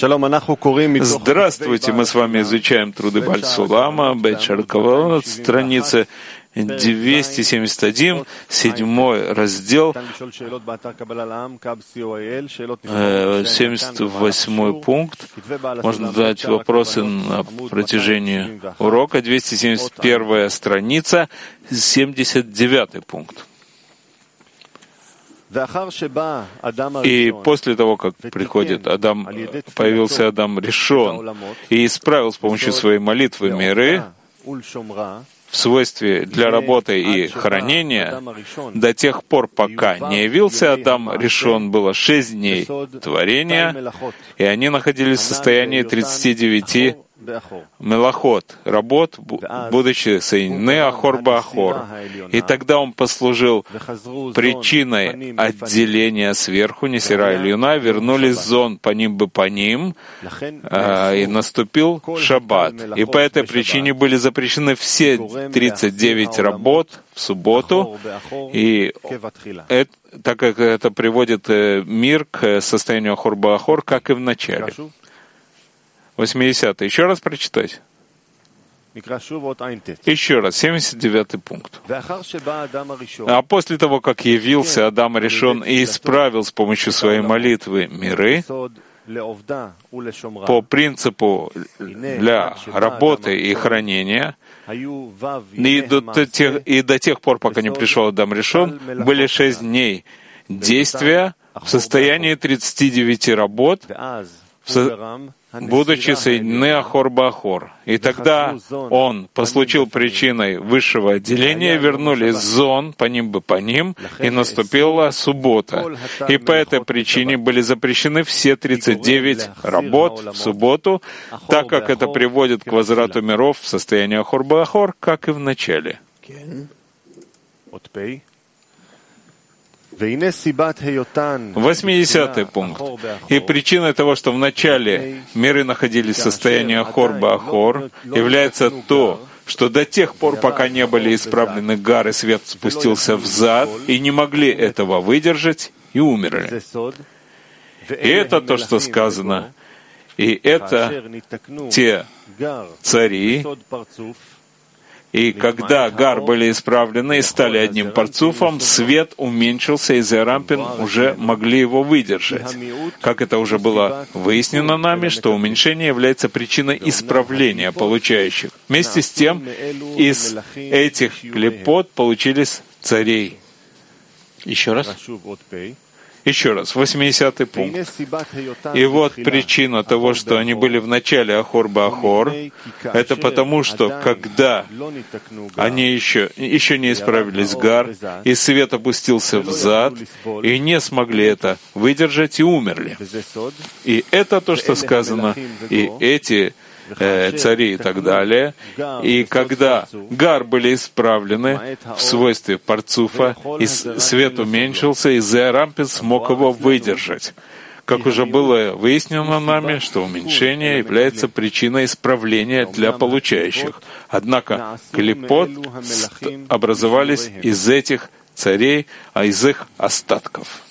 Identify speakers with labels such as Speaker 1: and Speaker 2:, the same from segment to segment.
Speaker 1: Здравствуйте, мы с вами изучаем труды Бааль Сулама, Бейт Шаркавод, страница 271, 7 раздел, 78 пункт. Можно задать вопросы на протяжении урока. 271 страница, 79 пункт. И после того, как появился Адам Ришон и исправил с помощью своей молитвы миры в свойстве для работы и хранения, до тех пор, пока не явился Адам Ришон, было 6 дней творения, и они находились в состоянии 39 мелахот, работ, будучи соединены Ахор Баахор. И тогда он послужил причиной отделения сверху, Несира Ильюна, вернулись зон по ним бы по ним, и наступил Шаббат. И по этой причине были запрещены все 39 работ в субботу, и так как это приводит мир к состоянию Ахор Баахор, как и в начале. 80. Еще раз прочитать. Еще раз, 79-й пункт. А после того, как явился Адам Ришон и исправил с помощью своей молитвы миры, по принципу для работы и хранения, и до тех пор, пока не пришел Адам Ришон, были 6 дней действия в состоянии 39 работ, будучи соединены Ахор Баахор. И тогда он послужил причиной высшего отделения, вернулись зон по ним бы по ним, и наступила суббота. И по этой причине были запрещены все 39 работ в субботу, так как это приводит к возврату миров в состояние Ахор Баахор, как и в начале. 80-й пункт. И причиной того, что в начале миры находились в состоянии Ахор Баахор, является то, что до тех пор, пока не были исправлены Гар и свет спустился взад, и не могли этого выдержать, и умерли. И это то, что сказано. И это те цари, и когда Гар были исправлены и стали одним парцуфом, свет уменьшился, и Зеарампин уже могли его выдержать. Как это уже было выяснено нами, что уменьшение является причиной исправления получающих. Вместе с тем, из этих клепот получились царей. Еще раз. Еще раз, 80-й пункт. И вот причина того, что они были в начале Ахор Баахор, это потому, что когда они еще не исправились Гар, и свет опустился взад, и не смогли это выдержать, и умерли. И это то, что сказано, и эти цари и так далее. И когда Гар были исправлены в свойстве парцуфа, и свет уменьшился, и Зеарампин смог его выдержать. Как уже было выяснено нами, что уменьшение является причиной исправления для получающих. Однако клепот образовались из этих царей, а из их остатков.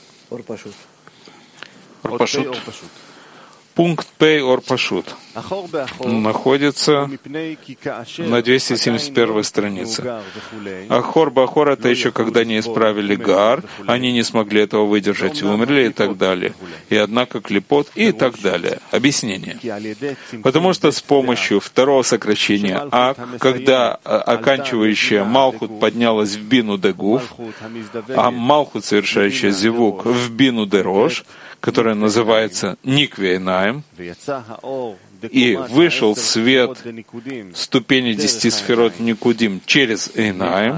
Speaker 1: Орпашут. Пункт Пей Орпашут находится на 271 странице. Ахор Баахор — это еще когда не исправили Гар, они не смогли этого выдержать и умерли, и так далее. И однако клепот, и так далее. Объяснение. Потому что с помощью второго сокращения Ак, когда оканчивающая Малхут поднялась в Бину де Гуф, а Малхут, совершающая Зивук, в Бину де Рош, которая называется Никвейнаем, и вышел свет ступени 10 сферот Никудим через Эйнаем,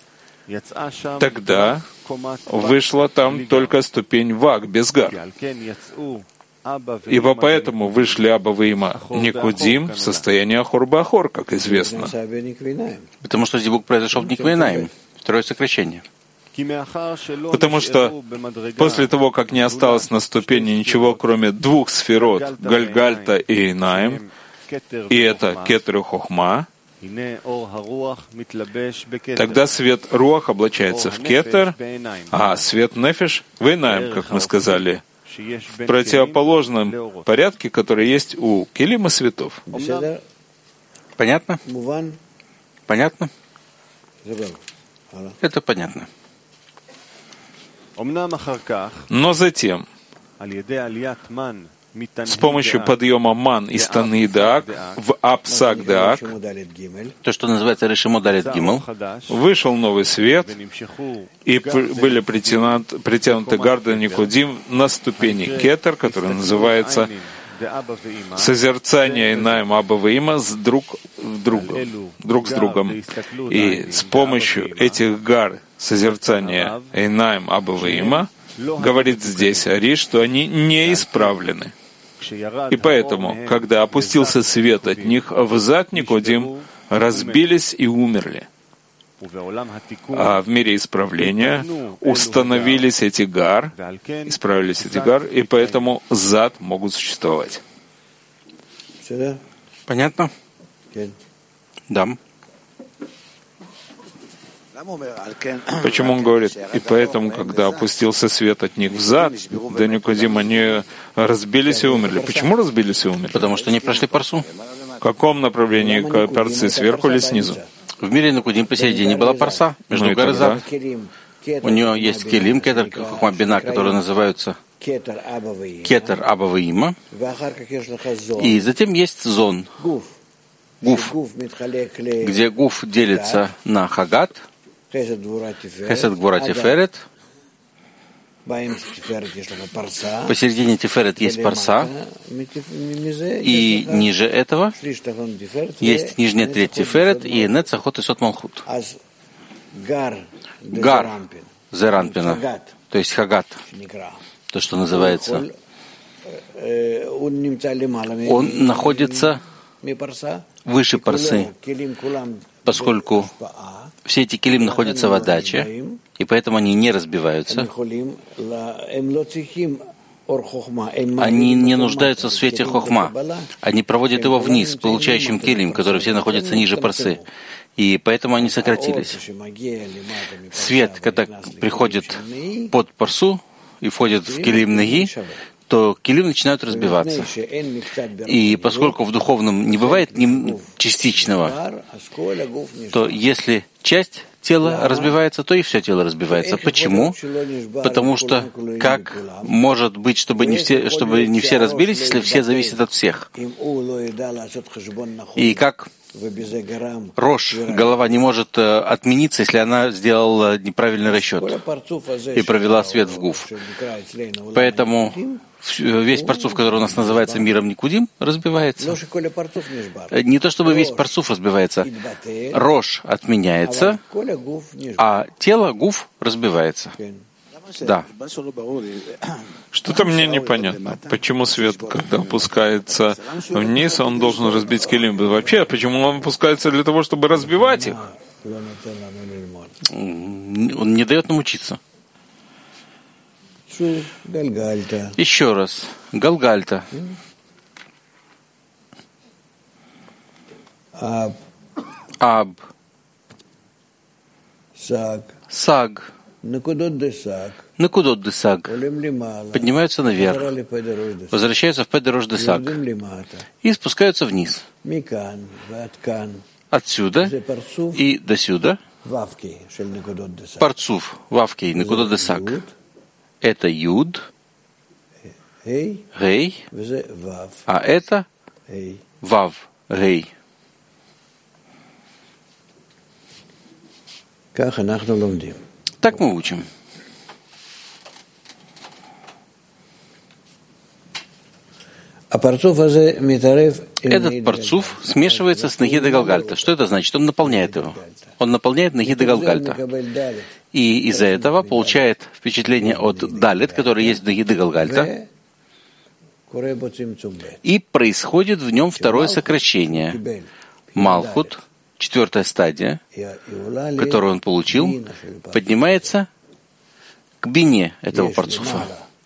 Speaker 1: тогда вышла там только ступень Вак, без Гар. Ибо поэтому вышли Аба Вима Никудим в состоянии Ахор Баахор, как известно.
Speaker 2: Потому что Зивук произошел в Никвейнаем, второе сокращение.
Speaker 1: Потому что после того, как не осталось на ступени ничего, кроме 2 сферот, Гальгальта и Эйнаим, и это Кетер и Хохма, тогда свет Руах облачается в Кетер, а свет Нефеш в Эйнаим, как мы сказали, в противоположном порядке, который есть у келим и светов.
Speaker 2: Понятно? Понятно? Это понятно.
Speaker 1: Но затем, с помощью подъема ман из Танидак в Апсагдак,
Speaker 2: то, что называется Решимо Далит Гимл,
Speaker 1: вышел новый свет, и были притянуты Гарда Никудим на ступени Кетер, который называется созерцание Инаим Аба Ваима друг с другом. И с помощью этих гар созерцания Инаим Аба Ваима говорит здесь Ари, что они не исправлены. И поэтому, когда опустился свет от них, взад Никодим разбились и умерли. А в мире исправления установились эти гар, исправились эти гар, и поэтому зад могут существовать.
Speaker 2: Понятно? Да.
Speaker 1: Почему он говорит, и поэтому, когда опустился свет от них взад, до Никодим, они разбились и умерли. Почему разбились и умерли?
Speaker 2: Потому что они прошли парсу.
Speaker 1: В каком направлении парсы, сверху или снизу?
Speaker 2: В мире Никудим посередине была парса, между горы Зад. У нее есть келим, кетер, хохма бина, которые называются кетер аба ваима. И затем есть зон, гуф, где гуф делится на хагат, хесед гвура тиферет. Посередине тиферет есть парса, и ниже этого есть нижняя треть тиферет и нецахот и сот малхут. Гар зеранпина, то есть хагат, то, что называется, он находится выше парсы, поскольку все эти келим находятся в отдаче, и поэтому они не разбиваются. Они не нуждаются в свете хохма. Они проводят его вниз, получающим келим, которые все находятся ниже парсы. И поэтому они сократились. Свет, когда приходит под парсу и входит в келим неги, то келим начинают разбиваться. И поскольку в духовном не бывает частичного, то если часть тела разбивается, то и все тело разбивается. Почему? Потому что как может быть, чтобы не все разбились, если все зависят от всех? И как Рош, голова, не может отмениться, если она сделала неправильный расчет и провела свет в гуф. Поэтому весь парцуф, который у нас называется миром Никудим, разбивается. Не то чтобы весь парцуф разбивается. Рош отменяется, а тело гуф разбивается. Да.
Speaker 1: Что-то мне непонятно. Почему свет, когда опускается вниз, он должен разбить келим? Вообще, почему он опускается для того, чтобы разбивать их?
Speaker 2: Он не дает нам учиться. Еще раз. Галгальта. Аб. Саг. Накудот десаг. Поднимаются наверх, возвращаются в Педерош десаг и спускаются вниз. Отсюда и досюда парцуф, вавкей, накудот десаг. Это юд, гей, а это вав, гей. Так мы учим. Этот парцуф смешивается с Нагида Галгальта. Что это значит? Он наполняет его. Он наполняет Нагида Галгальта. И из-за этого получает впечатление от Далит, который есть в Нагида Галгальта. И происходит в нем второе сокращение. Малхут, 4-я стадия, которую он получил, поднимается к бине этого парцуфа.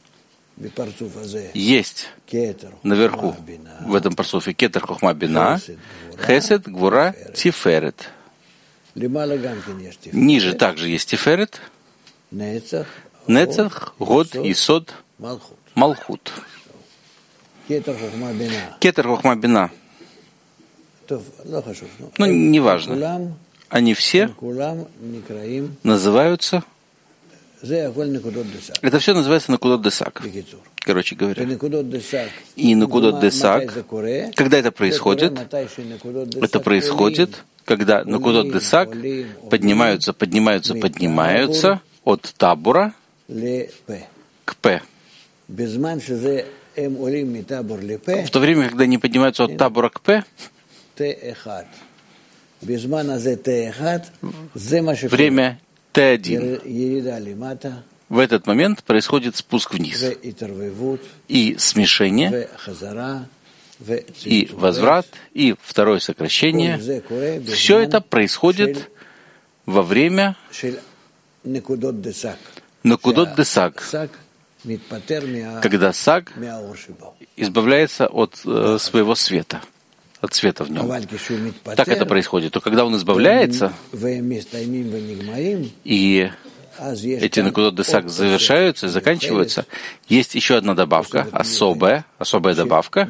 Speaker 2: Есть наверху в этом парцуфе кетер хохма бина, хесед гвура тиферет. Ниже также есть тиферет, нецах, год, исод Малхут. Кетер Хохма Бина. Ну, неважно. Они все называются... Это все называется Накудот Десак. Короче говоря. И Накудот Десак, когда это происходит, когда Накудот Десак поднимаются от табура к П. В то время, когда они поднимаются от табура к П, время Т1. В этот момент происходит спуск вниз. И смешение, и возврат, и второе сокращение. Все это происходит во время Накудот Десак, когда Саг избавляется от своего света, от света в нем. Так это происходит. То когда он избавляется, и эти Накудот Десак завершаются и заканчиваются, есть еще одна добавка, особая добавка,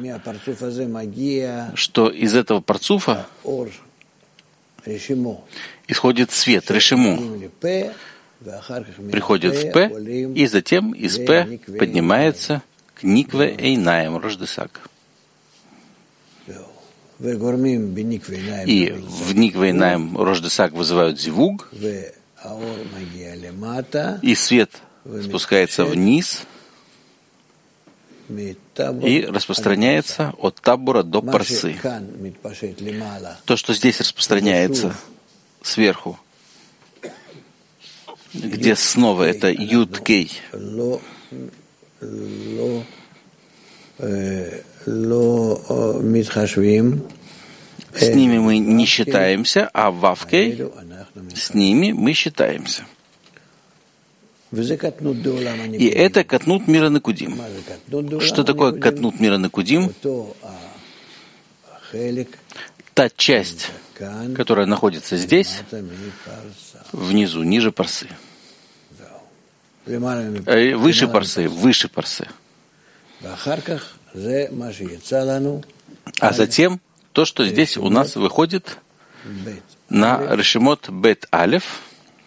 Speaker 2: что из этого парцуфа исходит свет, решиму, приходит в П, и затем из П поднимается к Никве Эйнаем Рош Десак. И в Никве Эйнаем Рош Десак вызывают зивуг, и свет спускается вниз и распространяется от табура до парсы. То, что здесь распространяется сверху, где снова это Юд-Кей, с ними мы не считаемся, а Вав-Кей, с ними мы считаемся. И это катнут мира Накудим. Что такое катнут мира Накудим? Та часть, которая находится здесь, внизу, ниже парсы. Выше парсы. А затем то, что здесь у нас выходит на решимот бет алеф,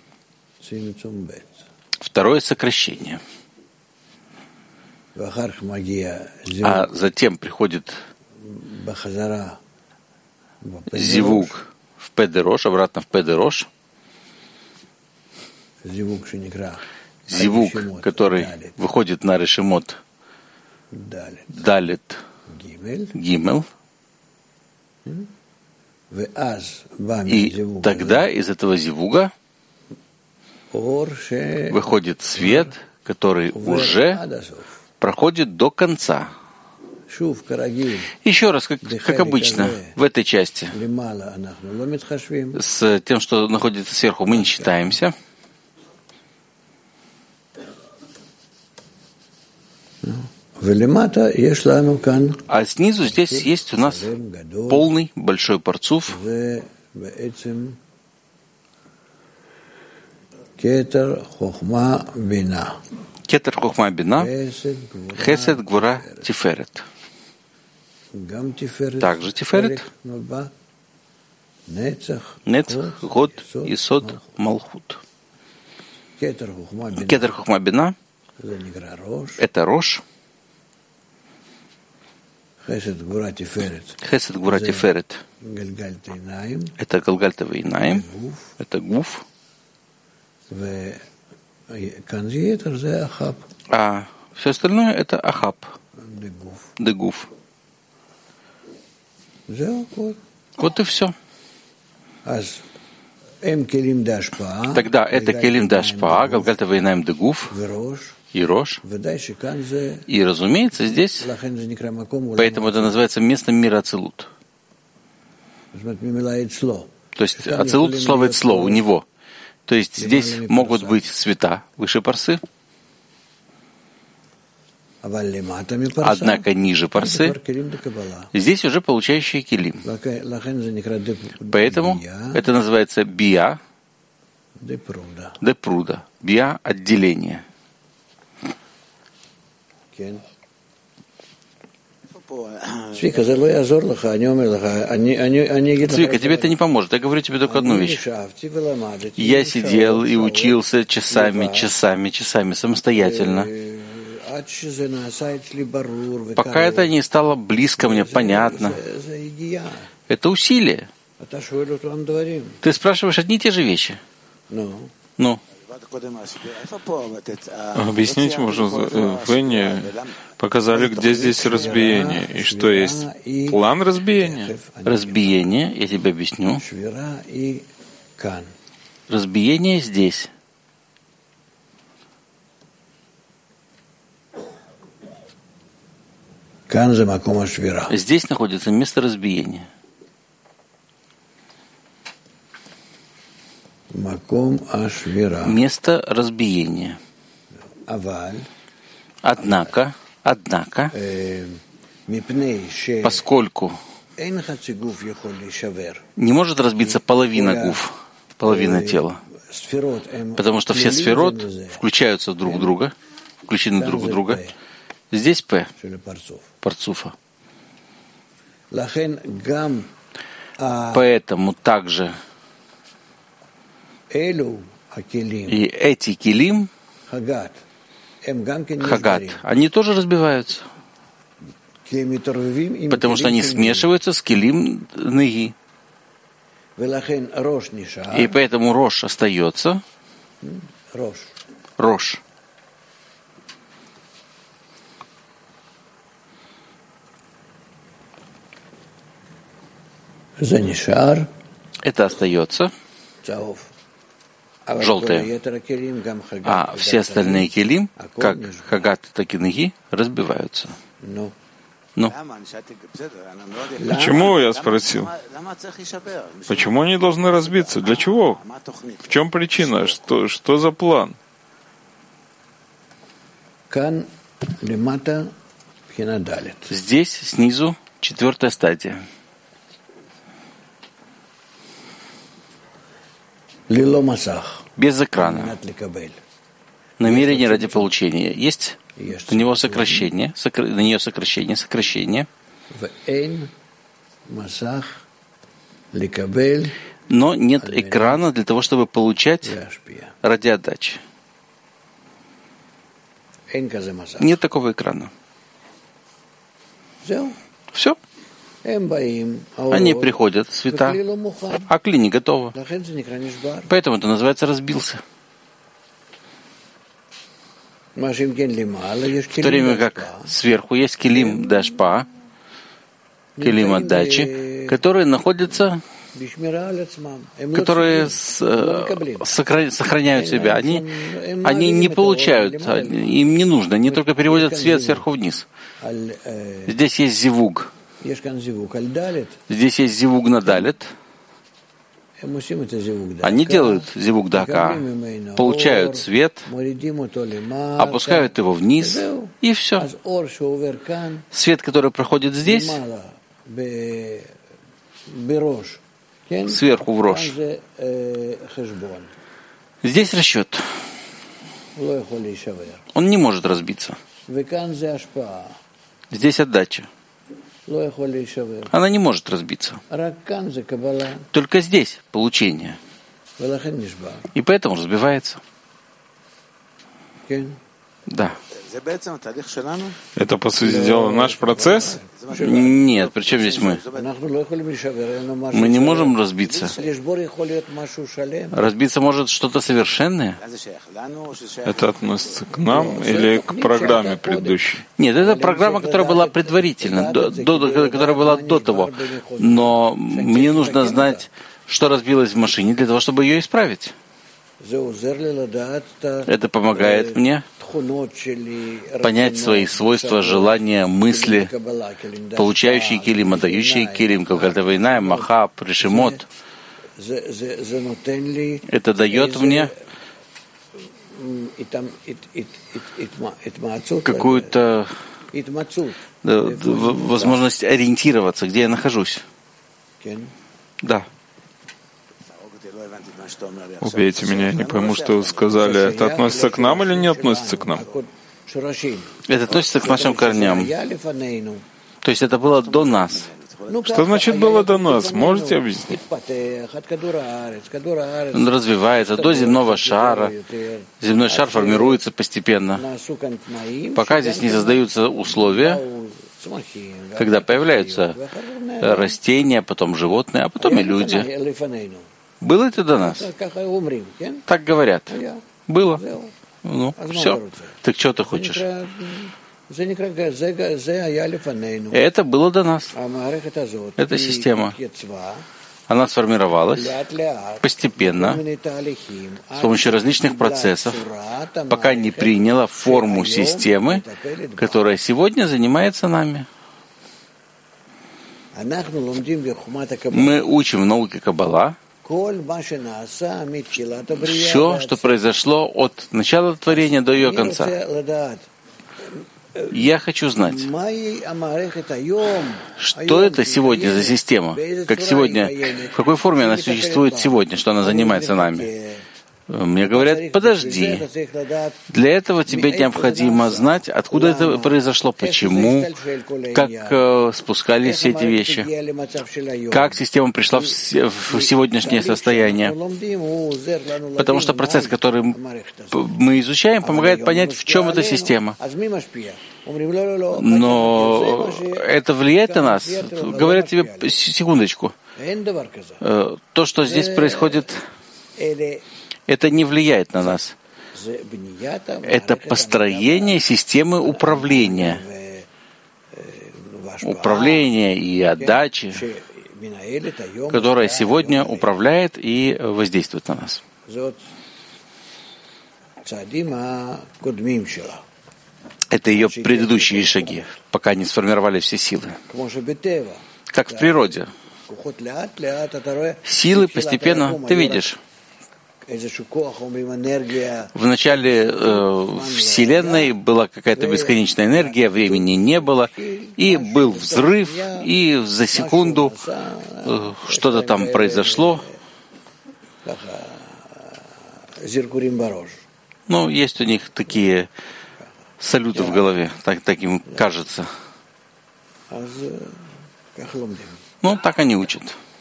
Speaker 2: второе сокращение. А затем приходит зивуг в педерош, обратно в педерош. Зивуг, который выходит на решимот далет гимел. И тогда из этого зивуга выходит свет, который уже проходит до конца. Еще раз, как обычно, в этой части, с тем, что находится сверху, мы не считаемся. А снизу здесь есть у нас полный большой парцуф. Кетер Хохма Бина, Хесед Гвура Тиферет. Также Тиферет, Нецах, Год, Исод, Малхут. Кетер Хохма Бина — это Рош. Хесед Гвура Тиферет — это Галгальтовый Инаим, это Гуф. А все остальное — это Ахаб, Дегуф. Вот и все. Тогда это Келим Дашпа, Галгальтовый Инаим, Дегуф и Рош. И, разумеется, здесь, поэтому это называется местом мира Ацилут. То есть Ацилут — слово — это слово у него. То есть здесь могут быть света выше парсы, однако ниже парсы здесь уже получающие килим. Поэтому это называется бия де пруда. Бия — отделение.
Speaker 3: Цвика,
Speaker 2: тебе это не поможет. Я говорю тебе только одну вещь. Я сидел и учился часами, самостоятельно. Пока это не стало близко мне, понятно. Это усилие. Ты спрашиваешь одни и те же вещи. Ну.
Speaker 1: Объяснить можно, вы не показали, где здесь разбиение, и что есть план разбиения.
Speaker 2: Разбиение, я тебе объясню. Разбиение здесь. Здесь находится место разбиения. Место разбиения. Однако, поскольку не может разбиться половина тела, потому что все сферот включаются друг в друга, включены друг в друга. Здесь П, парцуфа. Поэтому также и эти килим, хагат, они тоже разбиваются, потому что они смешиваются с килим ныги. И поэтому рош остается. Рош. Это остается. Желтые. А все остальные килим, как хагат, так и ныги, разбиваются. Ну.
Speaker 1: Почему, я спросил? Почему они должны разбиться? Для чего? В чем причина? Что за план?
Speaker 2: Здесь, снизу, 4-я стадия. Без экрана. Намерение ради получения. Есть на него сокращение, на нее сокращение. Но нет экрана для того, чтобы получать ради отдачи. Нет такого экрана. Все. Они приходят, света, а кли не готово. Поэтому это называется разбился. В то время как сверху есть килим дашпа, килим отдачи, которые находятся, которые сохраняют себя. Они не получают, им не нужно, они только переводят свет сверху вниз. Здесь есть зивуг. Здесь есть зивуг на далет. Они делают зивуг дака, получают свет, опускают его вниз, и все. Свет, который проходит здесь, сверху в рош. Здесь расчет. Он не может разбиться. Здесь отдача. Она не может разбиться. Только здесь получение. И поэтому разбивается. Да.
Speaker 1: Это, по сути дела, наш процесс?
Speaker 2: Нет, при чем здесь мы? Мы не можем разбиться. Разбиться может что-то совершенное?
Speaker 1: Это относится к нам или к программе предыдущей?
Speaker 2: Нет, это программа, которая была предварительно, которая была до того. Но мне нужно знать, что разбилось в машине, для того, чтобы ее исправить. Это помогает мне понять свои свойства, желания, мысли, получающие килим, отдающие килим, калькатавейная, маха, пришимот. Это дает мне какую-то возможность ориентироваться, где я нахожусь. Да.
Speaker 1: Убейте меня, я не пойму, что вы сказали. Это относится к нам или не относится к нам?
Speaker 2: Это относится к нашим корням. То есть это было до нас.
Speaker 1: Что значит было до нас? Можете объяснить?
Speaker 2: Он развивается до земного шара. Земной шар формируется постепенно. Пока здесь не создаются условия, когда появляются растения, потом животные, а потом и люди. Было это до нас? Так говорят. Было. Ну, все. Так что ты хочешь? Это было до нас. Эта система. Она сформировалась постепенно, с помощью различных процессов, пока не приняла форму системы, которая сегодня занимается нами. Мы учим в науке Каббала все, что произошло от начала творения до ее конца. Я хочу знать, что это сегодня за система, как сегодня, в какой форме она существует сегодня, что она занимается нами. Мне говорят, подожди, для этого тебе необходимо знать, откуда это произошло, почему, как спускались все эти вещи, как система пришла в сегодняшнее состояние. Потому что процесс, который мы изучаем, помогает понять, в чем эта система. Но это влияет на нас. Говорят тебе, секундочку, то, что здесь происходит, это не влияет на нас. Это построение системы управления. Управления и отдачи, которая сегодня управляет и воздействует на нас. Это ее предыдущие шаги, пока не сформировали все силы. Как в природе. Силы постепенно, ты видишь, в начале Вселенной была какая-то бесконечная энергия, времени не было, и был взрыв, и за секунду что-то там произошло. Ну, есть у них такие салюты в голове, так им кажется. Ну, так они учат.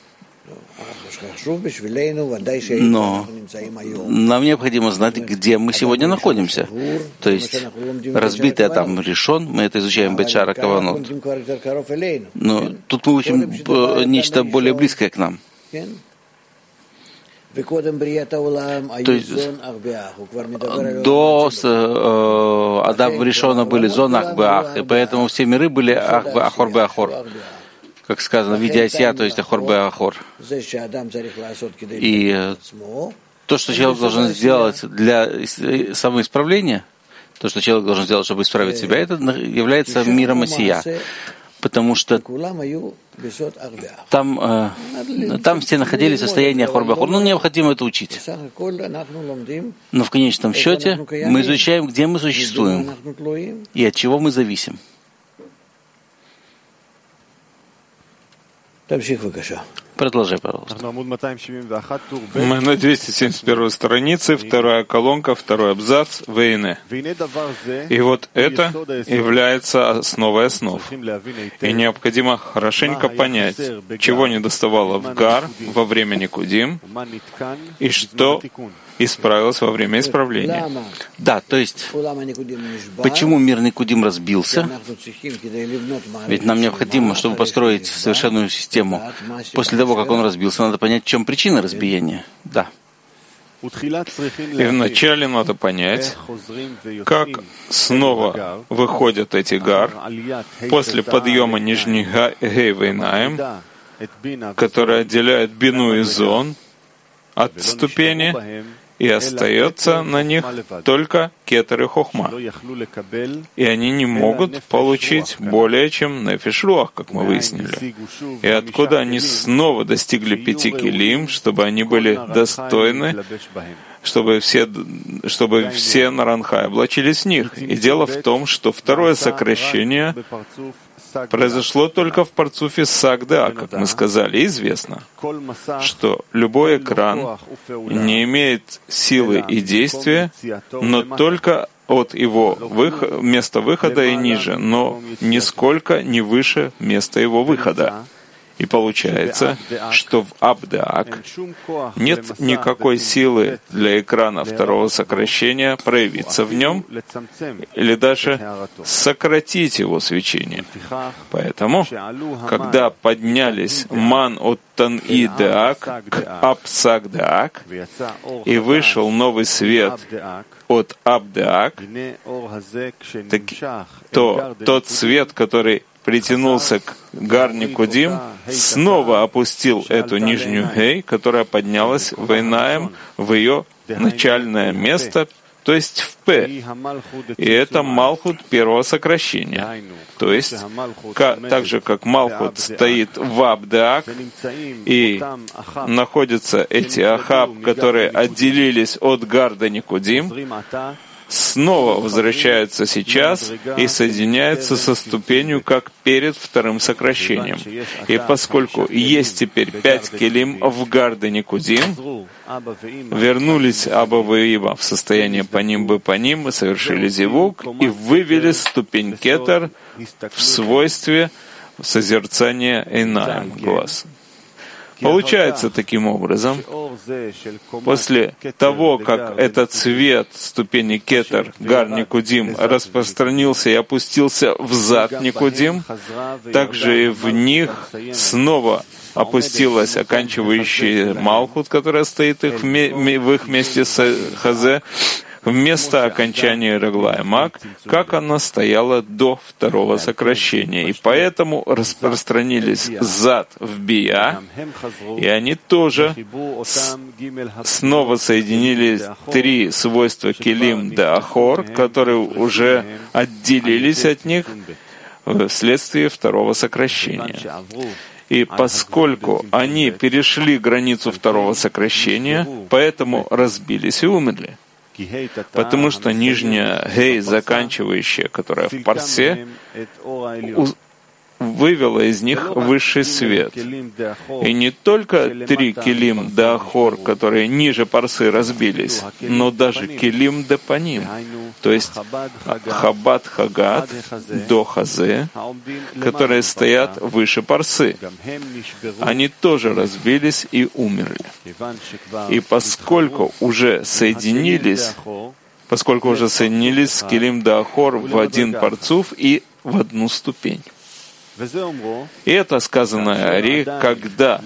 Speaker 2: Но нам необходимо знать, где мы сегодня находимся. То есть разбитый Адам решен, мы это изучаем Бет-Шара Каванот. Но тут мы учим нечто более близкое к нам. То есть до Адама Ришона были зон Ах-Бе-Ах, и поэтому все миры были Ах-Бе-Ахор-Бе-Ахор. Как сказано, видя Асия, то есть Ахор-Бе-Ахор. И то, что человек должен сделать для самоисправления, то, что человек должен сделать, чтобы исправить себя, это является миром Асия. Потому что там все находились в состоянии Ахор-Бе-Ахор. Ну, необходимо это учить. Но в конечном счете мы изучаем, где мы существуем и от чего мы зависим. Продолжай, пожалуйста.
Speaker 1: Мы на 271 странице, вторая колонка, второй абзац, Вейне. И вот это является основой основ. И необходимо хорошенько понять, чего недоставало в Гар во время Никудим, и что исправилось во время исправления.
Speaker 2: Да, то есть, почему мир Никудим разбился? Ведь нам необходимо, чтобы построить совершенную систему. После того, как он разбился, надо понять, в чем причина разбиения. Да.
Speaker 1: И вначале надо понять, как снова выходят эти Гар после подъема нижних Гей Вейнаим, который отделяет Бину и Зон от ступени, и остается на них только кетер и хохма. И они не могут получить более чем нефеш руах, как мы выяснили. И откуда они снова достигли 5 килим, чтобы они были достойны, чтобы все Наранхай облачились в них. И дело в том, что второе сокращение произошло только в парцуфе Сагдеа, как мы сказали. Известно, что любой экран не имеет силы и действия, но только от его места выхода и ниже, но нисколько не выше места его выхода. И получается, что в Абдеак нет никакой силы для экрана второго сокращения проявиться в нем или даже сократить его свечение. Поэтому, когда поднялись ман от Тан-И Деак к Апсак Деак, и вышел новый свет от Абдеак, то тот свет, который притянулся к Гар Никудим, снова опустил эту нижнюю Гей, которая поднялась в Эйнаим, в ее начальное место, то есть в П. И это Малхут первого сокращения. То есть, так же, как Малхут стоит в Абдеак, и находятся эти Ахаб, которые отделились от Гарда Никудим, снова возвращаются сейчас и соединяются со ступенью, как перед вторым сокращением. И поскольку есть теперь 5 келим в Гарде Никудим, вернулись Аба и Има в состояние паним бы паним, совершили зивук и вывели ступень кетер в свойстве созерцания Эйнаим, глаз. Получается таким образом, после того, как этот цвет ступени кетер, Гар Никудим, распространился и опустился в зад Никудим, также и в них снова опустилась оканчивающая Малхут, которая стоит в их месте с Хазе, вместо окончания Реглай Мак, как она стояла до второго сокращения. И поэтому распространились зад в Бия, и они тоже снова соединились 3 свойства Келим де Ахор, которые уже отделились от них вследствие второго сокращения. И поскольку они перешли границу второго сокращения, поэтому разбились и умерли. Потому что нижняя Гей, заканчивающая, которая в парсе, вывела из них высший свет. И не только 3 келим де Ахор, которые ниже парсы разбились, но даже келим де Паним, то есть Хабад Хагад до Хазе, которые стоят выше парсы. Они тоже разбились и умерли. И поскольку уже соединились с келим де Ахор в один парцуф и в одну ступень. И это сказано Ари, когда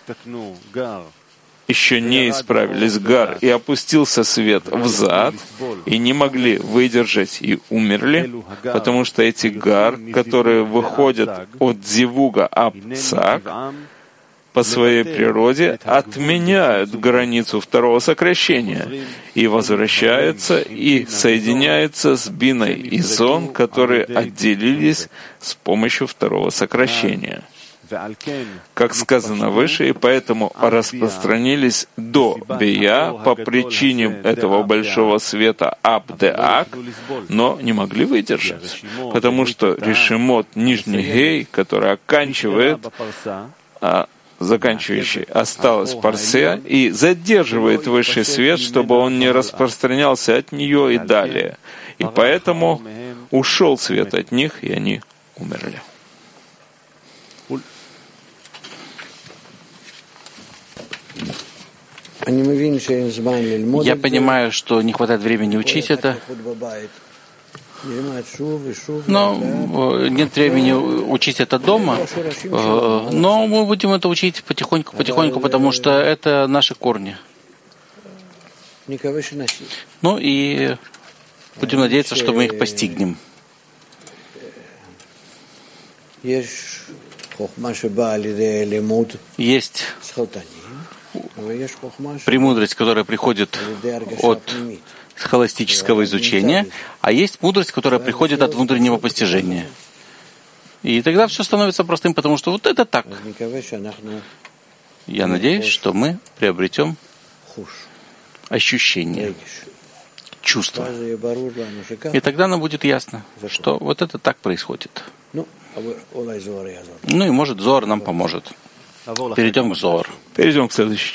Speaker 1: еще не исправились Гар, и опустился свет в зад, и не могли выдержать и умерли, потому что эти Гар, которые выходят от Зивуга Апсак, по своей природе отменяют границу второго сокращения и возвращаются и соединяются с Биной и Зон, которые отделились с помощью второго сокращения. Как сказано выше, и поэтому распространились до Бия по причине этого большого света Абдеак, но не могли выдержать, потому что Ришимот нижний Гей, который оканчивает, заканчивающий, осталась в парсе и задерживает высший свет, чтобы он не распространялся от нее и далее. И поэтому ушел свет от них, и они умерли.
Speaker 2: Я понимаю, что не хватает времени учить это, но нет времени учить это дома, но мы будем это учить потихоньку, потому что это наши корни. Ну и будем надеяться, что мы их постигнем. Есть премудрость, которая приходит от схоластического изучения, а есть мудрость, которая приходит от внутреннего постижения. И тогда все становится простым, потому что вот это так. Я надеюсь, что мы приобретем ощущение, чувство. И тогда нам будет ясно, что вот это так происходит. Ну и может Зоар нам поможет. Перейдем к Зоар.
Speaker 1: Перейдем к следующему.